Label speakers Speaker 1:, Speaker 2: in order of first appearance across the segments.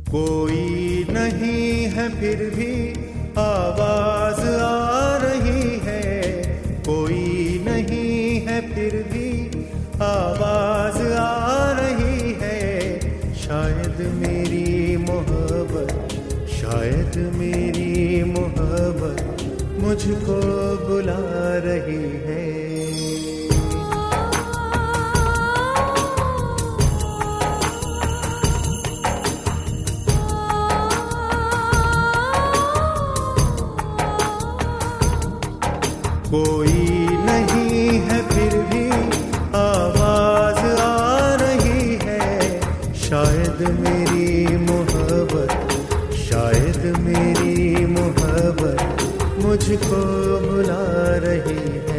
Speaker 1: कोई नहीं है फिर भी आवाज आ रही है, कोई नहीं है फिर भी आवाज आ रही है। शायद मेरी मोहब्बत, शायद मेरी मोहब्बत मुझको बुला रही है। कोई नहीं है फिर भी आवाज आ रही है। शायद मेरी मोहब्बत, शायद मेरी मोहब्बत मुझको बुला रही है।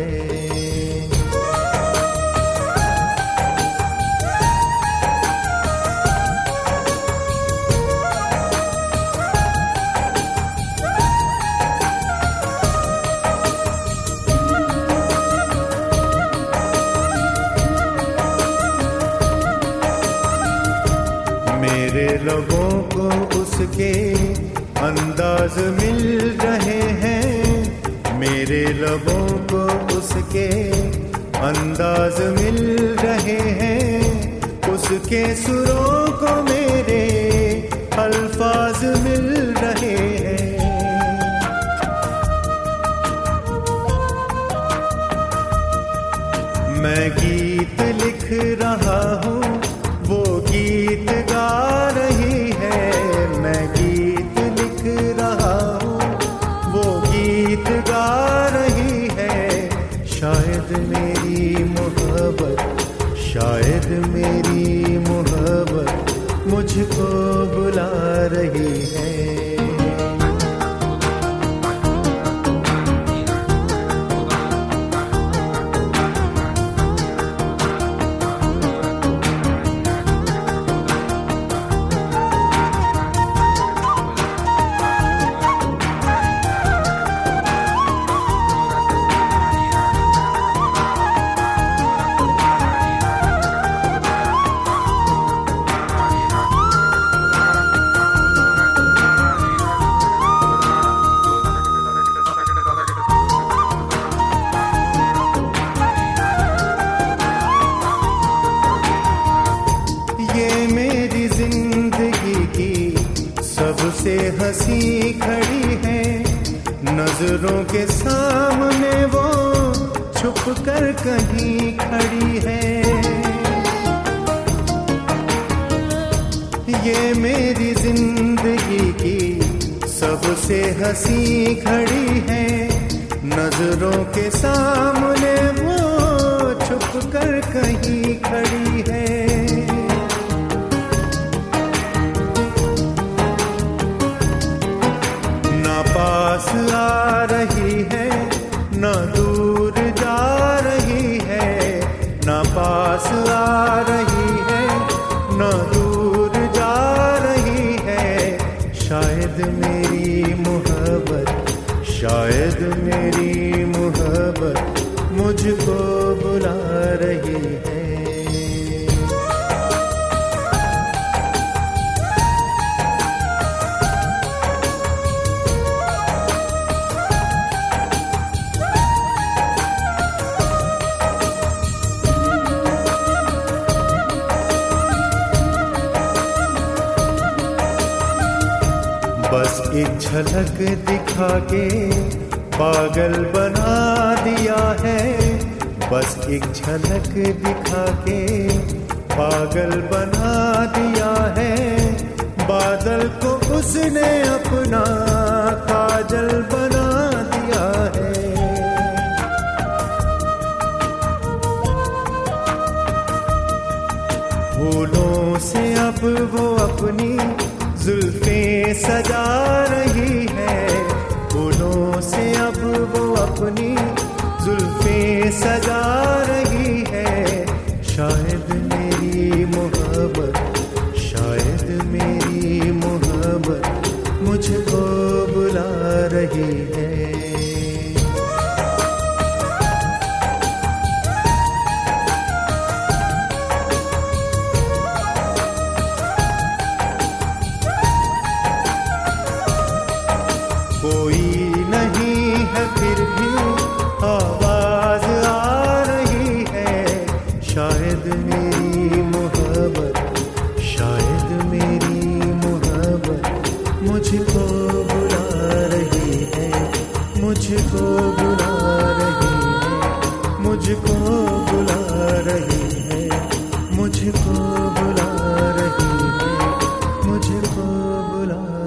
Speaker 1: मेरे लबों को उसके अंदाज मिल रहे हैं, मेरे लबों को उसके अंदाज मिल रहे हैं। उसके सुरों को मेरे अल्फाज मिल रहे हैं। मैं गीत लिख रहा हूँ, वो गीत गा रही है। मैं गीत लिख रहा हूँ, वो गीत गा रही है। शायद मेरी मोहब्बत, शायद मेरी मोहब्बत मुझको बुला रही है। सबसे हंसी खड़ी है, नजरों के सामने वो छुप कर कहीं खड़ी है। ये मेरी जिंदगी की सबसे हंसी खड़ी है, नजरों के सामने वो छुप कर कहीं खड़ी है। पास आ रही है, न दूर जा रही है। न पास आ रही है, न दूर जा रही है। शायद मेरी मोहब्बत, शायद मेरी मोहब्बत मुझको बुला रही है। बस एक झलक दिखा के पागल बना दिया है। बस एक झलक दिखा के पागल बना दिया है। बादल को उसने अपना काजल बना दिया है। फूलों से अब वो अपनी जुल्फें सजा रही है। फूलों से अब वो अपनी जुल्फें सजा रही है। शायद मेरी मोहब्बत, शायद मेरी मोहब्बत मुझको बुला रही है। बुला